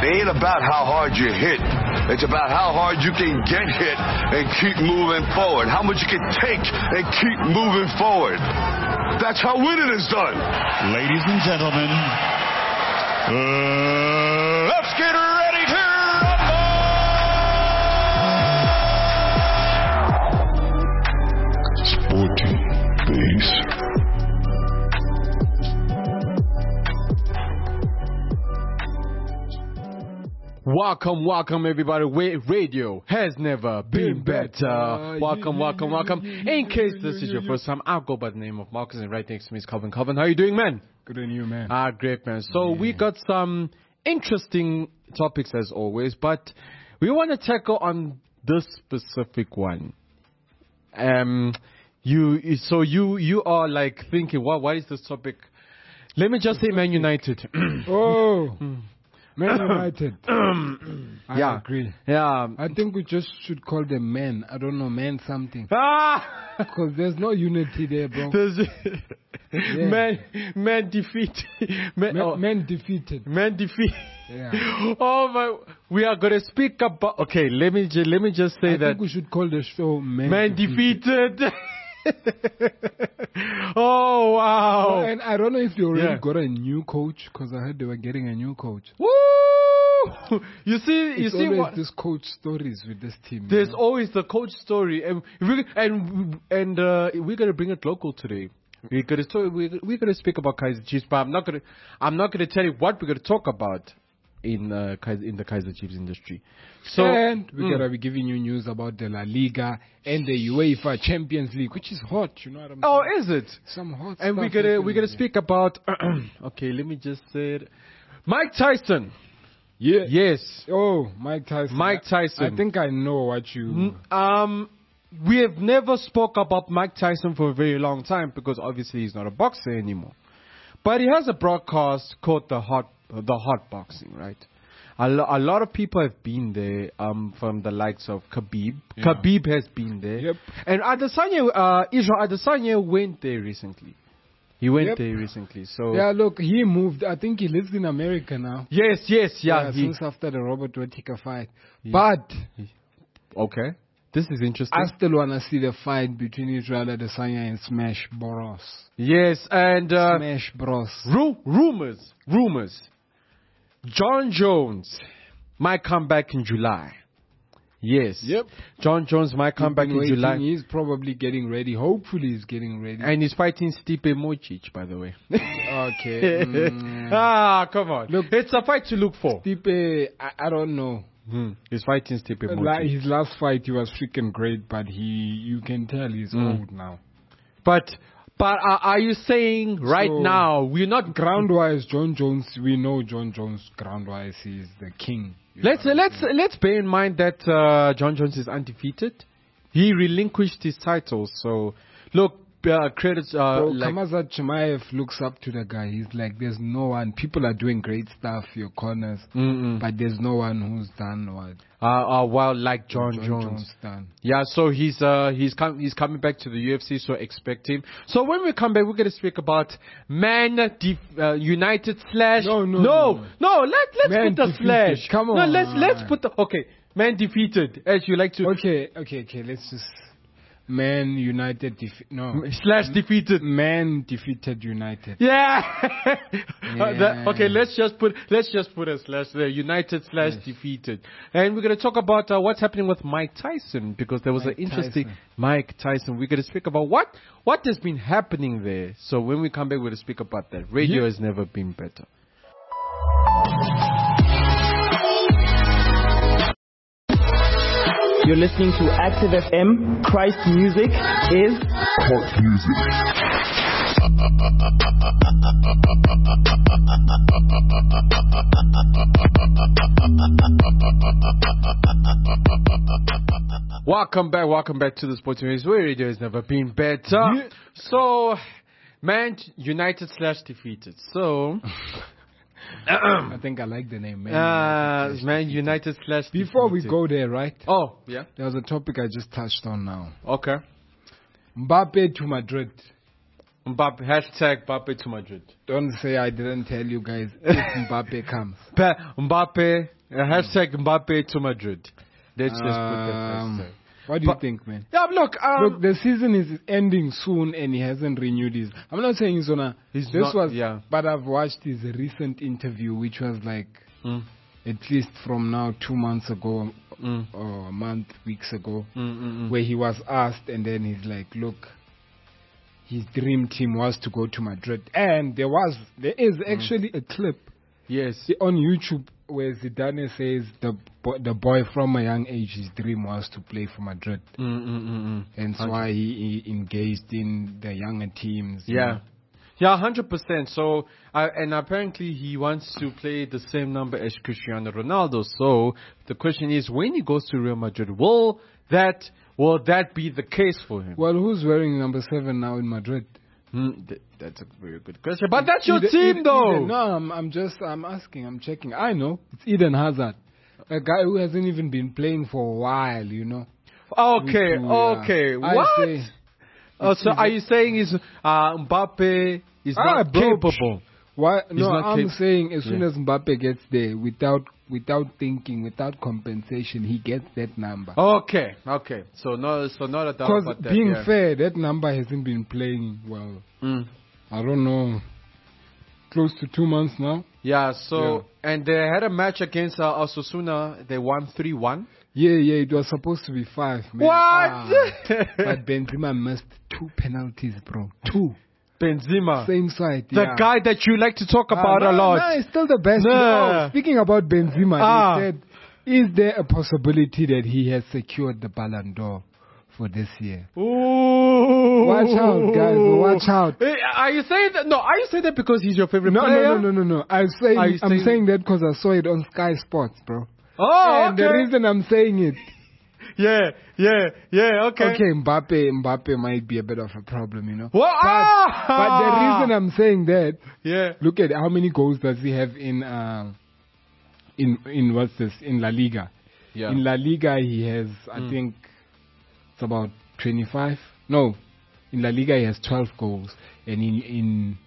ain't about how hard you hit. It's about how hard you can get hit and keep moving forward. How much you can take and keep moving forward. That's how winning is done. Ladies and gentlemen, let's get ready to rumble! Sporty Base. Welcome everybody. Radio has never been better. Welcome. In case this is your first time, I'll go by the name of Marcus, and right next to me is Calvin. Calvin, how are you doing, man? Good on you, man. Great, man. So we got some interesting topics as always, but we want to tackle on this specific one. You are like thinking, what is this topic? Let me just say Man United. Man United. I agree. Yeah. I think we just should call them men. I don't know, man something. Because there's no unity there, bro. Man defeat. Men defeated. Man defeat. Yeah. Oh my! We are gonna speak about. Okay, let me just say that. I think we should call the show Man Defeated. Oh wow! And I don't know if they already got a new coach, because I heard they were getting a new coach. Woo! You see what these coach stories with this team. There's always the coach story, and we're gonna bring it local today. We're gonna speak about Kaizer Chiefs, but I'm not gonna tell you what we're gonna talk about in the Kaizer Chiefs industry. So, and we're gonna be giving you news about the La Liga and the UEFA Champions League, which is hot. You know what I'm saying? Oh, is it? Some hot and stuff. And we're gonna speak about. Okay, let me just say it. Mike Tyson. Yeah. Yes. Oh, Mike Tyson. Mike Tyson. I think I know what you. We have never spoke about Mike Tyson for a very long time because obviously he's not a boxer anymore. But he has a broadcast called the Hot Boxing, right? A lot of people have been there from the likes of Khabib. Yeah. Khabib has been there. Yep. And Israel Adesanya went there recently. He went there recently. So yeah, look, he moved. I think he lives in America now. Yes, yeah. Since after the Robert Whittaker fight. But okay. This is interesting. I still want to see the fight between Israel Adesanya and Smash Bros. Yes, and Smash Bros. Rumors. John Jones might come back in July. Yes. Yep. John Jones might come back in July. He's probably getting ready. Hopefully he's getting ready. And he's fighting Stipe Miocic, by the way. Okay. Come on. Look, it's a fight to look for. Stipe, I don't know. He's fighting Stipe Miocic. His last fight, he was freaking great, but you can tell he's old now. But are you saying now we're not ground-wise? John Jones, we know John Jones ground-wise is the king. Let's bear in mind that John Jones is undefeated. He relinquished his title. So look, credits. Khamzat Chimaev looks up to the guy. He's like, there's no one. People are doing great stuff, your corners, but there's no one who's done what. Like John Jones done. Yeah, so he's coming back to the UFC. So expect him. So when we come back, we're gonna speak about United slash. No. Let's put the slash. Come on. No, let's put the man defeated, as you like to. Okay. Let's just. Man United defeated. Man defeated United. Yeah. Let's just put a slash there. United / defeated. And we're gonna talk about what's happening with Mike Tyson, because there was an interesting Mike Tyson. We're gonna speak about what has been happening there. So when we come back, we're gonna speak about that. Radio has never been better. You're listening to Active FM. Christ music is Court music. Welcome back to the Sports News, where radio has never been better. Yeah. So, Man United / defeated. So. I think I like the name, Man United / Before we go there, right? Oh, yeah. There was a topic I just touched on now. Okay. Mbappe to Madrid. Mbappe, hashtag Mbappe to Madrid. Don't say I didn't tell you guys if Mbappe comes. Mbappe, hashtag Mbappe to Madrid. Let's just put that hashtag. What do you think, man? Yeah, look, Look, the season is ending soon and he hasn't renewed his. I'm not saying he's gonna. But I've watched his recent interview, which was like at least from now 2 months ago or a month, weeks ago, where he was asked, and then he's like, "Look, his dream team was to go to Madrid," and there is actually a clip, yes, on YouTube where Zidane says the boy from a young age, his dream was to play for Madrid. And that's why he engaged in the younger teams. Yeah. Yeah, 100%. So, and apparently he wants to play the same number as Cristiano Ronaldo. So, the question is, when he goes to Real Madrid, will that be the case for him? Well, who's wearing number 7 now in Madrid? That's a very good question. But that's your team, though. No, I'm asking, I'm checking. I know. It's Eden Hazard. A guy who hasn't even been playing for a while, you know. Okay. What? So are you saying Mbappe is not capable? Why? No, I'm saying as soon as Mbappe gets there, without thinking, without compensation, he gets that number. Okay. So not a doubt about that. Because being fair, that number hasn't been playing well. I don't know, close to 2 months now. Yeah. So and they had a match against Osasuna. They won 3-1. Yeah, it was supposed to be 5. Man. What? But Benzema missed 2 penalties, bro. 2. Benzema. Same side. The guy that you like to talk about a lot. No, he's still the best. Nah. Speaking about Benzema, they said, is there a possibility that he has secured the Ballon d'Or for this year? Ooh. Watch out, guys. Watch out. Are you saying that? No, are you saying that because he's your favorite player? No. I'm saying that because I saw it on Sky Sports, bro. Oh, and the reason I'm saying it. Yeah, okay. Okay, Mbappe might be a bit of a problem, you know. What? But the reason I'm saying that, look at how many goals does he have in what's this, in La Liga. Yeah. In La Liga he has, I think, it's about 25. No, in La Liga he has 12 goals. And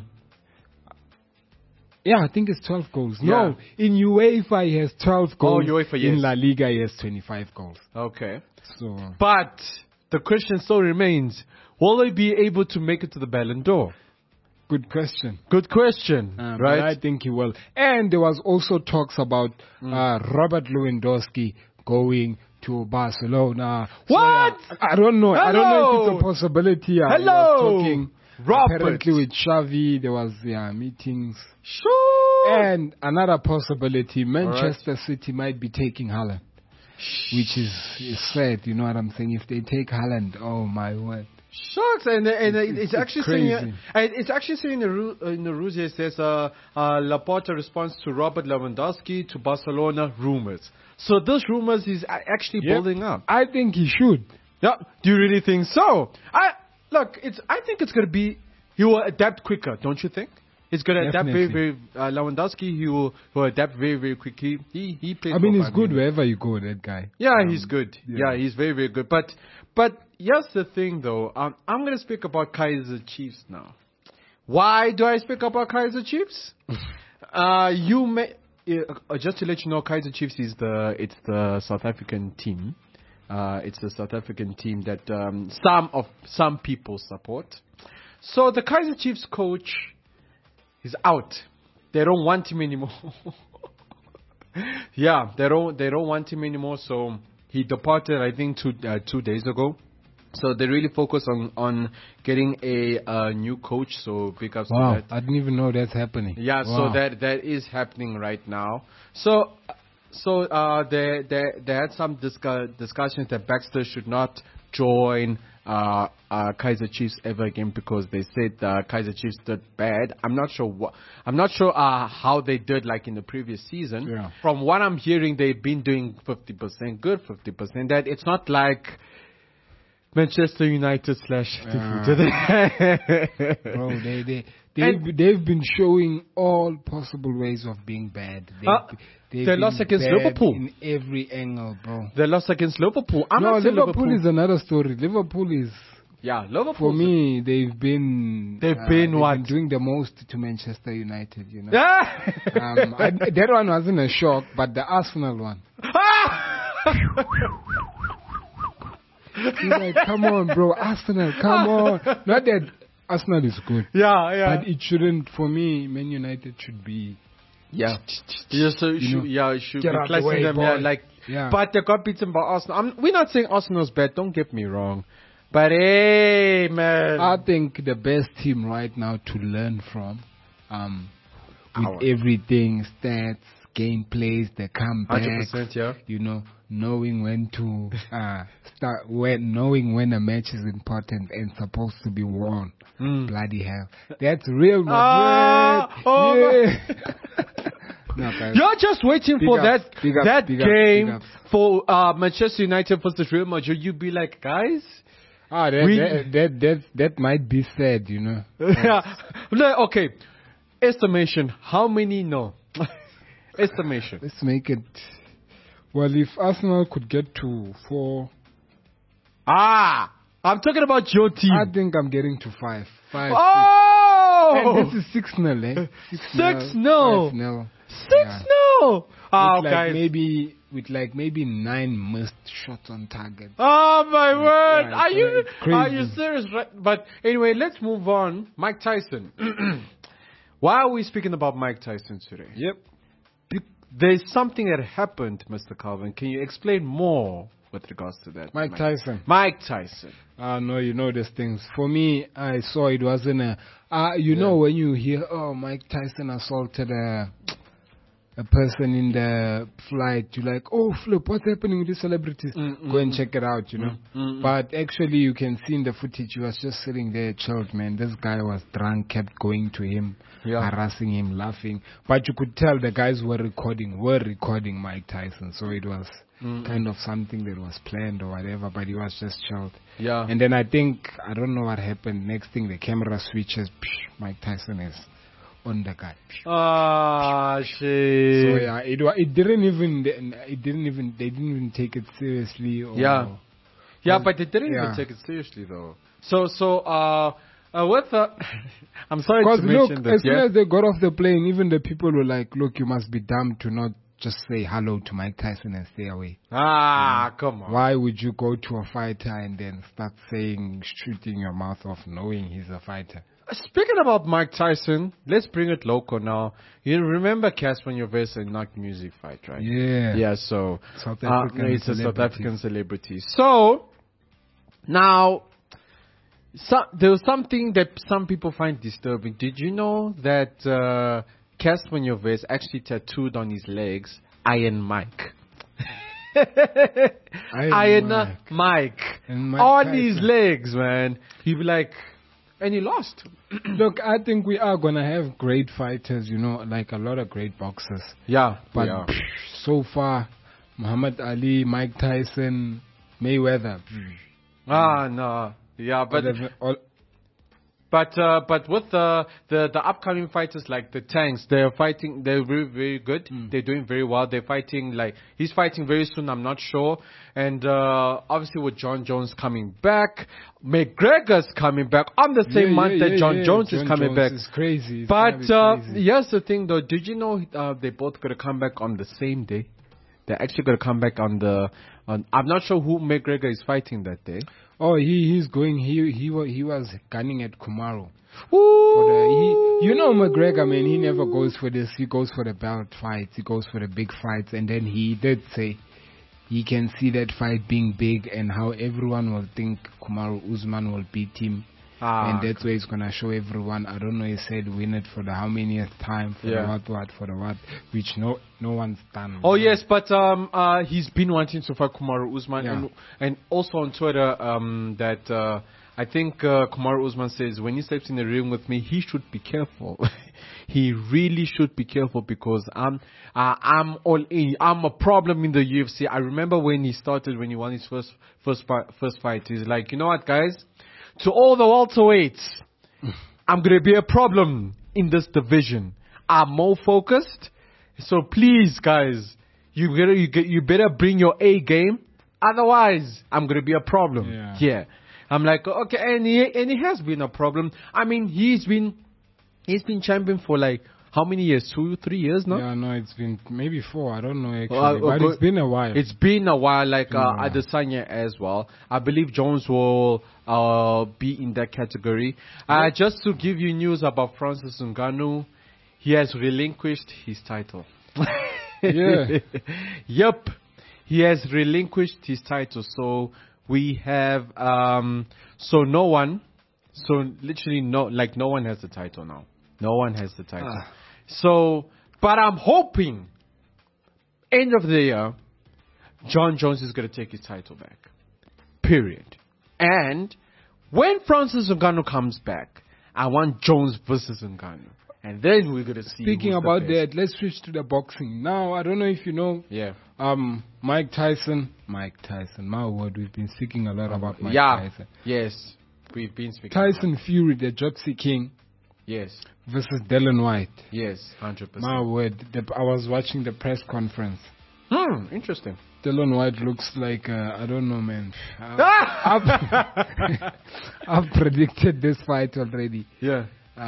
yeah, I think it's 12 goals. Yeah. No, in UEFA he has 12 goals. Oh, UEFA, yes. In La Liga he has 25 goals. Okay. So, but the question still remains, will they be able to make it to the Ballon d'Or? Good question. Right? I think he will. And there was also talks about Robert Lewandowski going to Barcelona. What? So, I don't know. Hello. I don't know if it's a possibility. Hello. I was talking Robert. apparently with Xavi. There was meetings. Sure. And another possibility, Manchester City might be taking Haaland. Which is sad, you know what I'm saying? If they take Haaland, oh my word. Shucks, and it's actually crazy. saying it's actually saying in the news here, it says Laporta responds to Robert Lewandowski to Barcelona rumors. So those rumors is actually building up. I think he should. Yeah. Do you really think so? I think it's gonna be, he will adapt quicker, don't you think? He's gonna adapt very Lewandowski. He will adapt very, very quickly. He plays. I mean, he's good wherever you go. That guy. Yeah, he's good. Yeah, he's very, very good. But here's the thing, though. I'm gonna speak about Kaizer Chiefs now. Why do I speak about Kaizer Chiefs? You may just to let you know, Kaizer Chiefs is the South African team. It's the South African team that some people support. So the Kaizer Chiefs coach is out. They don't want him anymore. Yeah, they don't want him anymore. So he departed, I think, 2 days ago. So they really focus on getting a new coach. So big ups to that. I didn't even know that's happening. Yeah, wow. So that is happening right now. So they had some discussions that Baxter should not join Kaizer Chiefs ever again because they said Kaizer Chiefs did bad. I'm not sure how they did like in the previous season. Yeah. From what I'm hearing, they've been doing 50% good, 50% that. It's not like Manchester United / Bro, they've been showing all possible ways of being bad. They lost against Liverpool in every angle, bro. They lost against Liverpool. Liverpool is another story. Liverpool is Yeah, Liverpool. For me, they've been what? Been doing the most to Manchester United, you know. That one wasn't a shock, but the Arsenal one. He's like, come on, bro, Arsenal, come on. Not that Arsenal is good. Yeah. But it shouldn't, for me, Man United should be. Yeah. It should be classing them. Yeah. But they got beaten by Arsenal. We're not saying Arsenal's bad, don't get me wrong. But hey, man. I think the best team right now to learn from, with everything, stats, gameplays, the comeback, 100%, yeah. You know, knowing when to knowing when a match is important and supposed to be won. Bloody hell, that's Real Madrid. No, you're just waiting for that game for Manchester United versus Real Madrid. You'd be like, guys. That might be sad, you know. Okay. Estimation. How many? No. Estimation. Let's make it. Well, if Arsenal could get to 4. I'm talking about your team. I think I'm getting to 5. 5. Oh! And this is 6-0, eh? 6-0. 5-0. 6-0. With maybe 9 missed shots on target. Oh my word! Yeah, are you serious? Right? But anyway, let's move on. Mike Tyson. Why are we speaking about Mike Tyson today? Yep. There's something that happened, Mr. Calvin. Can you explain more with regards to that? Mike Tyson. Mike Tyson. No, you know these things. For me, I saw it wasn't know when you hear, Mike Tyson assaulted a person in the flight, you're like, oh, flip, what's happening with these celebrities? Go and check it out, you know. But actually, you can see in the footage, he was just sitting there chilled, man. This guy was drunk, kept going to him, harassing him, laughing. But you could tell the guys were recording Mike Tyson. So it was kind of something that was planned or whatever, but he was just chilled. Yeah. And then I don't know what happened. Next thing, the camera switches, Mike Tyson is on the guy. Shit. So yeah, they didn't even take it seriously. But they didn't even take it seriously though. So with I'm sorry to mention that. As soon as they got off the plane, even the people were like, "Look, you must be dumb to not just say hello to Mike Tyson and stay away." Come on. Why would you go to a fighter and then start shooting your mouth off knowing he's a fighter? Speaking about Mike Tyson, let's bring it local now. You remember Casper Nyovest and Knock Music fight, right? Yeah. Yeah, so it's a South African celebrity. So, now, there was something that some people find disturbing. Did you know that Casper Nyovest actually tattooed on his legs Iron Mike? Iron Mike. On his legs, man. He'd be like... And he lost. Look, I think we are going to have great fighters, you know, like a lot of great boxers. Yeah. But so far, Muhammad Ali, Mike Tyson, Mayweather. No. Yeah, but with the upcoming fighters like the Tanks, they're very, very good. They're doing very well. They're fighting he's fighting very soon, I'm not sure. And obviously with John Jones coming back, McGregor's coming back on the same month that John Jones is coming back. It's crazy. But here's the thing though, did you know they both gonna come back on the same day? They're actually gonna come back on I'm not sure who McGregor is fighting that day. Oh, he's going. He was gunning at Kamaru. You know McGregor, man. He never goes for this. He goes for the belt fights. He goes for the big fights. And then he did say he can see that fight being big and how everyone will think Kamaru Usman will beat him. And that's where he's gonna show everyone. I don't know. He said win it for the how manyth time for the what, which no one's done. Oh yes, but he's been wanting to fight Kamaru Usman, and also on Twitter that I think Kamaru Usman says when he steps in the ring with me, he should be careful. He really should be careful because I'm all in. I'm a problem in the UFC. I remember when he won his first fight. He's like, you know what, guys. To all the welterweights, I'm going to be a problem in this division. I'm more focused. So please, guys, you better bring your A game. Otherwise, I'm going to be a problem here. I'm like, okay, and he has been a problem. I mean, he's been champion for like how many years? 2-3 years now? Yeah, no, it's been maybe 4. I don't know actually, but it's been a while. It's been a while, like Adesanya as well. I believe Jones will be in that category. Just to give you news about Francis Ngannou, he has relinquished his title. Yeah. Yep. He has relinquished his title. So we have no one has the title now. No one has the title. So, but I'm hoping end of the year, Jon Jones is going to take his title back. Period. And when Francis Ngannou comes back, I want Jones versus Ngannou. And then we're going to see. Speaking about that, let's switch to the boxing. Now, I don't know if you know. Yeah. Mike Tyson. My word, we've been speaking a lot about Mike Tyson. Yes. We've been speaking Tyson Fury, the Gypsy King. Yes. Versus Dylan White. Yes, 100%. My word, I was watching the press conference. Interesting. Dylan White looks like, I don't know, man. I've predicted this fight already. Yeah.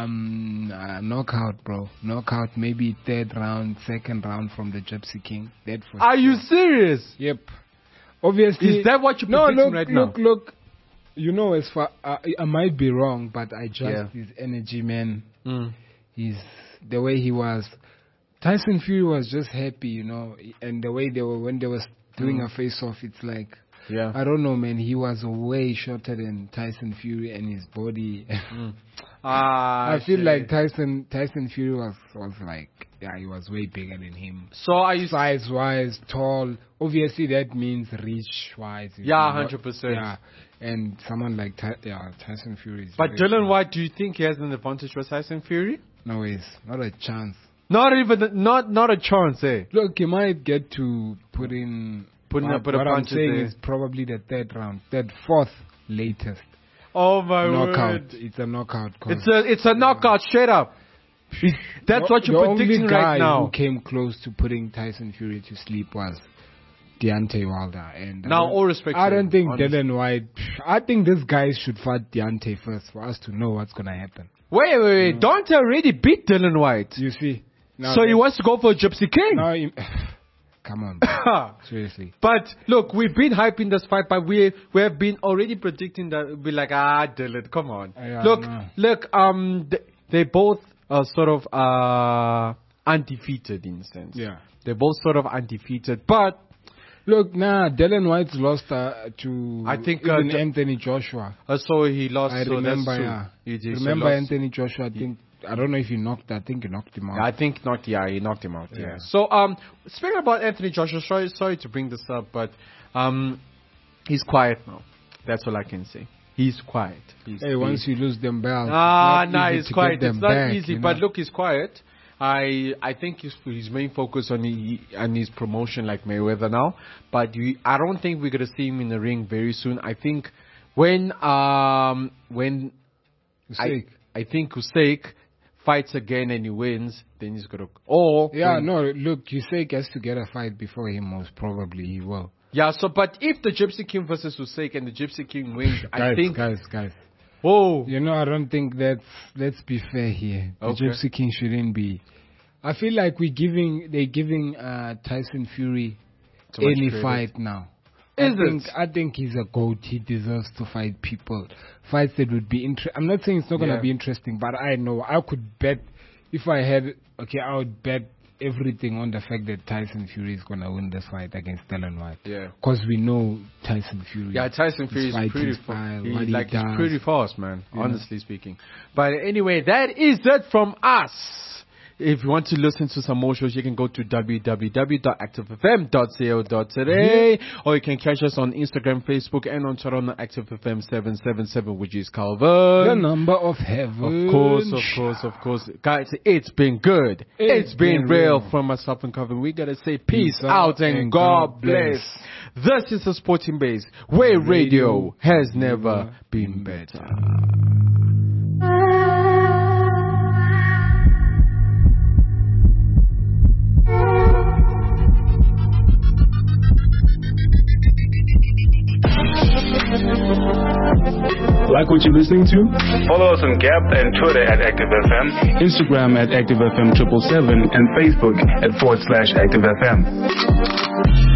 Knockout, bro. Knockout, maybe 3rd round, 2nd round from the Gypsy King. Are you serious? Yep. Obviously. Is that what you're predicting right now? Look. You know, as far I might be wrong, but I judged his energy, man. His the way he was. Tyson Fury was just happy, you know, and the way they were when they was doing a face-off, it's like, I don't know, man. He was way shorter than Tyson Fury, and his body. I feel like Tyson Fury was like, he was way bigger than him. So are you size-wise, tall? Obviously, that means reach-wise. 100%. Yeah. And someone like Tyson Fury. But Dylan White, do you think he has an advantage for Tyson Fury? No ways, not a chance. Not a chance, eh? Look, he might get to put a punch. What I'm saying is probably the 3rd round, 4th latest. Oh my knockout. word! It's a knockout. It's a knockout, straight up. That's what you're predicting right now. The only guy who came close to putting Tyson Fury to sleep was Deontay Wilder. And now, all respect. I don't think Dylan White. I think this guy should fight Deontay first for us to know what's gonna happen. Wait. Deontay already beat Dylan White. You see. Now so he wants to go for a Gypsy King. Come on, seriously. But look, we've been hyping this fight, but we have been already predicting that we're like, Dylan, come on. Look. They both are sort of undefeated in a sense. Yeah, they're both sort of undefeated, but. Look, Dylan White's lost to I think Anthony Joshua. So he lost. I remember, Remember Anthony Joshua? I don't know if he knocked. I think he knocked him out. Yeah, he knocked him out. Yeah. So speaking about Anthony Joshua, sorry to bring this up, but he's quiet now. That's all I can say. He's quiet. Once you lose them belts, he's quiet. It's not easy, but look, he's quiet. I think his main focus on his promotion like Mayweather now, but I don't think we're gonna see him in the ring very soon. I think when Usyk. I think Usyk fights again and he wins, then he's gonna. Look, Usyk has to get a fight before him. Most probably he will. Yeah. So, but if the Gypsy King versus Usyk and the Gypsy King wins, I think guys. Whoa. I don't think let's be fair here. The Gypsy King shouldn't be. I feel like they're giving Tyson Fury any fight now. I think he's a GOAT. He deserves to fight fights that would be interesting. I'm not saying it's not going to be interesting, but I know I could bet if I had, I would bet everything on the fact that Tyson Fury is going to win this fight against Dylan White. Yeah. Because we know Tyson Fury. Yeah, Tyson Fury is pretty fast. He's pretty fast, man, honestly speaking. But anyway, that is it from us. If you want to listen to some more shows, you can go to www.activefm.co.za or you can catch us on Instagram, Facebook, and on Twitter on ActiveFM777, which is Calvin. The number of heaven. Of course. Guys, it's been good. It's been real. From myself and Calvin, we gotta say peace out and God bless. This is the Sporting Base, where radio has never been better. what you're listening to? Follow us on Gap and Twitter at ActiveFM, Instagram at ActiveFM777, and Facebook at /ActiveFM.